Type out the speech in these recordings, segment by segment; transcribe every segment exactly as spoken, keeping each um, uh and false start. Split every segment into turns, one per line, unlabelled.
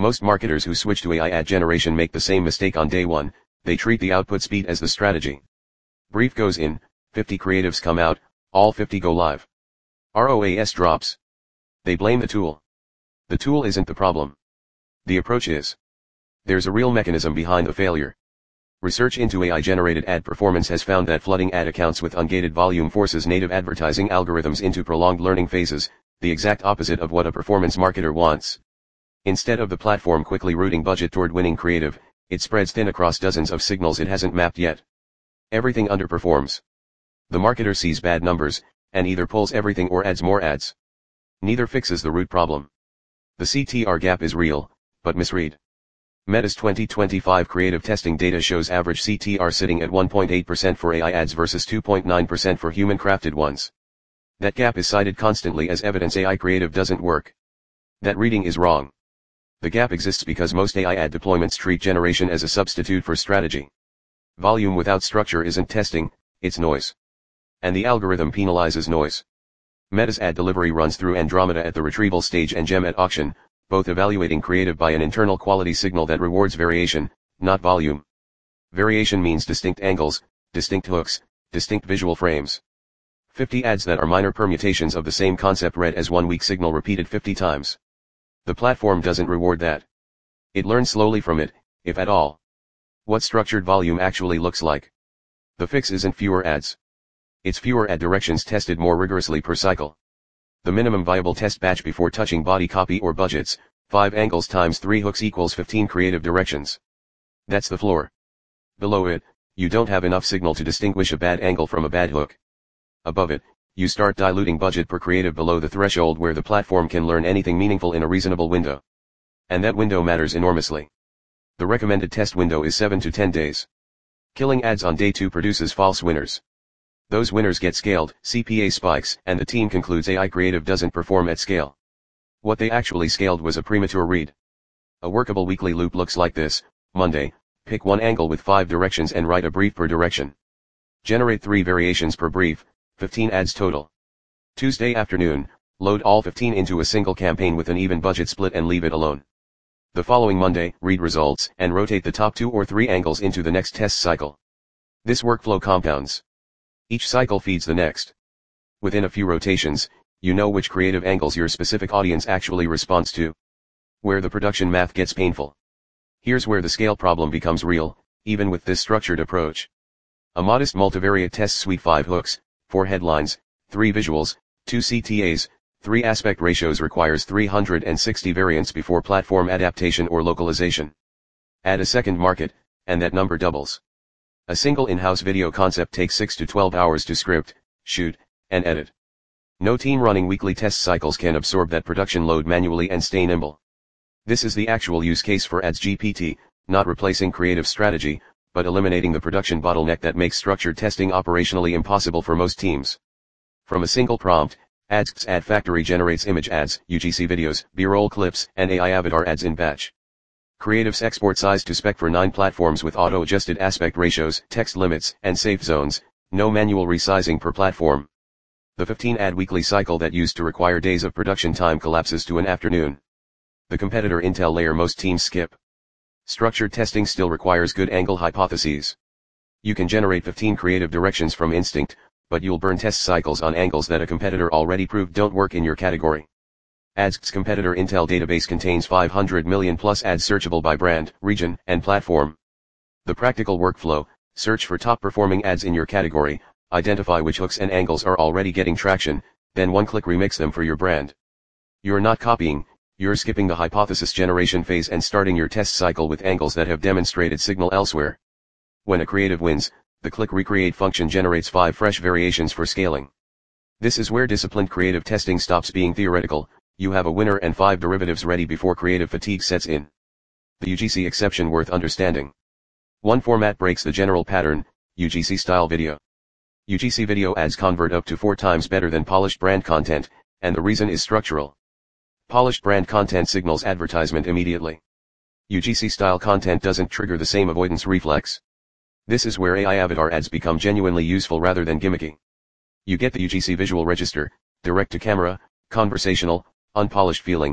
Most marketers who switch to A I ad generation make the same mistake on day one. They treat the output speed as the strategy. Brief goes in, fifty creatives come out, all fifty go live. R O A S drops. They blame the tool. The tool isn't the problem. The approach is. There's a real mechanism behind the failure. Research into A I-generated ad performance has found that flooding ad accounts with ungated volume forces native advertising algorithms into prolonged learning phases, the exact opposite of what a performance marketer wants. Instead of the platform quickly routing budget toward winning creative, it spreads thin across dozens of signals it hasn't mapped yet. Everything underperforms. The marketer sees bad numbers, and either pulls everything or adds more ads. Neither fixes the root problem. The C T R gap is real, but misread. Meta's twenty twenty-five creative testing data shows average C T R sitting at one point eight percent for A I ads versus two point nine percent for human-crafted ones. That gap is cited constantly as evidence A I creative doesn't work. That reading is wrong. The gap exists because most A I ad deployments treat generation as a substitute for strategy. Volume without structure isn't testing, it's noise. And the algorithm penalizes noise. Meta's ad delivery runs through Andromeda at the retrieval stage and Gem at auction, both evaluating creative by an internal quality signal that rewards variation, not volume. Variation means distinct angles, distinct hooks, distinct visual frames. fifty ads that are minor permutations of the same concept read as one weak signal repeated fifty times. The platform doesn't reward that. It learns slowly from it, if at all. What structured volume actually looks like. The fix isn't fewer ads. It's fewer ad directions tested more rigorously per cycle. The minimum viable test batch before touching body copy or budgets, five angles times three hooks equals fifteen creative directions. That's the floor. Below it, you don't have enough signal to distinguish a bad angle from a bad hook. Above it, you start diluting budget per creative below the threshold where the platform can learn anything meaningful in a reasonable window. And that window matters enormously. The recommended test window is seven to ten days. Killing ads on day two produces false winners. Those winners get scaled, C P A spikes, and the team concludes A I creative doesn't perform at scale. What they actually scaled was a premature read. A workable weekly loop looks like this: Monday, pick one angle with five directions and write a brief per direction. Generate three variations per brief, fifteen ads total. Tuesday afternoon, load all fifteen into a single campaign with an even budget split and leave it alone. The following Monday, read results and rotate the top two or three angles into the next test cycle. This workflow compounds. Each cycle feeds the next. Within a few rotations, you know which creative angles your specific audience actually responds to. Where the production math gets painful. Here's where the scale problem becomes real, even with this structured approach. A modest multivariate test suite: five hooks, four headlines, three visuals, two C T As, three aspect ratios requires three hundred sixty variants before platform adaptation or localization. Add a second market, and that number doubles. A single in-house video concept takes six to twelve hours to script, shoot, and edit. No team running weekly test cycles can absorb that production load manually and stay nimble. This is the actual use case for Ads G P T, not replacing creative strategy, but eliminating the production bottleneck that makes structured testing operationally impossible for most teams. From a single prompt, Ads Ad Factory generates image ads, U G C videos, B-roll clips, and A I avatar ads in batch. Creatives export size to spec for nine platforms with auto-adjusted aspect ratios, text limits, and safe zones, no manual resizing per platform. The fifteen ad weekly cycle that used to require days of production time collapses to an afternoon. The competitor intel layer most teams skip. Structured testing still requires good angle hypotheses. You can generate fifteen creative directions from instinct, but you'll burn test cycles on angles that a competitor already proved don't work in your category. Ads's competitor intel database contains five hundred million plus ads searchable by brand, region, and platform. The practical workflow: search for top performing ads in your category, identify which hooks and angles are already getting traction, then one-click remix them for your brand. You're not copying, you're skipping the hypothesis generation phase and starting your test cycle with angles that have demonstrated signal elsewhere. When a creative wins, the click recreate function generates five fresh variations for scaling. This is where disciplined creative testing stops being theoretical. You have a winner and five derivatives ready before creative fatigue sets in. The U G C exception worth understanding. One format breaks the general pattern: U G C style video. U G C video ads convert up to four times better than polished brand content, and the reason is structural. Polished brand content signals advertisement immediately. U G C style content doesn't trigger the same avoidance reflex. This is where A I avatar ads become genuinely useful rather than gimmicky. You get the U G C visual register, direct to camera, conversational, unpolished feeling,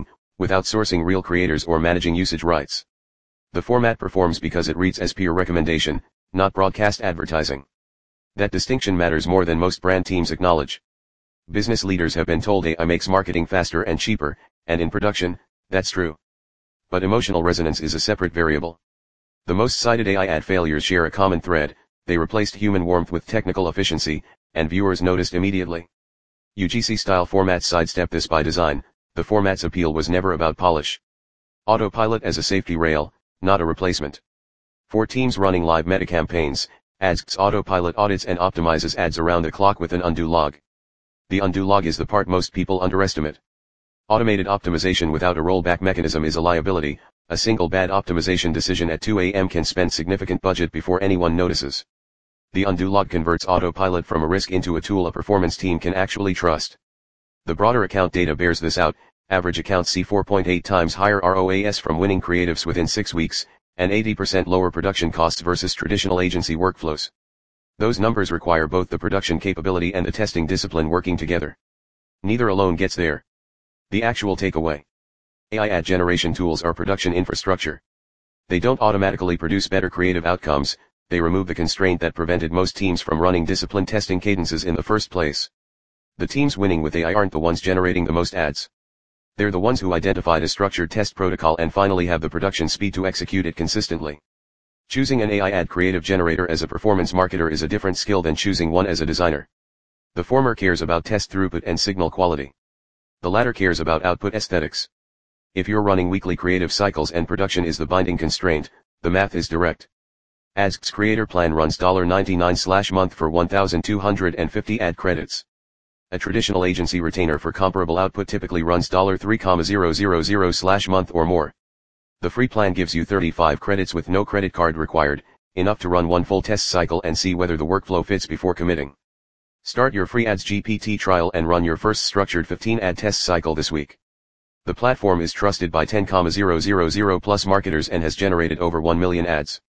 without sourcing real creators or managing usage rights. The format performs because it reads as peer recommendation, not broadcast advertising. That distinction matters more than most brand teams acknowledge. Business leaders have been told A I makes marketing faster and cheaper, and in production, that's true. But emotional resonance is a separate variable. The most cited A I ad failures share a common thread: they replaced human warmth with technical efficiency, and viewers noticed immediately. U G C-style formats sidestep this by design. The format's appeal was never about polish. Autopilot as a safety rail, not a replacement. For teams running live meta campaigns, Adsc's autopilot audits and optimizes ads around the clock with an undo log. The undo log is the part most people underestimate. Automated optimization without a rollback mechanism is a liability. A single bad optimization decision at two A M can spend significant budget before anyone notices. The undo log converts autopilot from a risk into a tool a performance team can actually trust. The broader account data bears this out. Average accounts see four point eight times higher R O A S from winning creatives within six weeks, and eighty percent lower production costs versus traditional agency workflows. Those numbers require both the production capability and the testing discipline working together. Neither alone gets there. The actual takeaway: A I ad generation tools are production infrastructure. They don't automatically produce better creative outcomes. They remove the constraint that prevented most teams from running disciplined testing cadences in the first place. The teams winning with A I aren't the ones generating the most ads. They're the ones who identified a structured test protocol and finally have the production speed to execute it consistently. Choosing an A I ad creative generator as a performance marketer is a different skill than choosing one as a designer. The former cares about test throughput and signal quality. The latter cares about output aesthetics. If you're running weekly creative cycles and production is the binding constraint, the math is direct. Adsc's creator plan runs ninety-nine dollars a month for one thousand two hundred fifty ad credits. A traditional agency retainer for comparable output typically runs three thousand a month or more. The free plan gives you thirty-five credits with no credit card required, enough to run one full test cycle and see whether the workflow fits before committing. Start your free Ads G P T trial and run your first structured fifteen ad test cycle this week. The platform is trusted by ten thousand plus marketers and has generated over one million ads.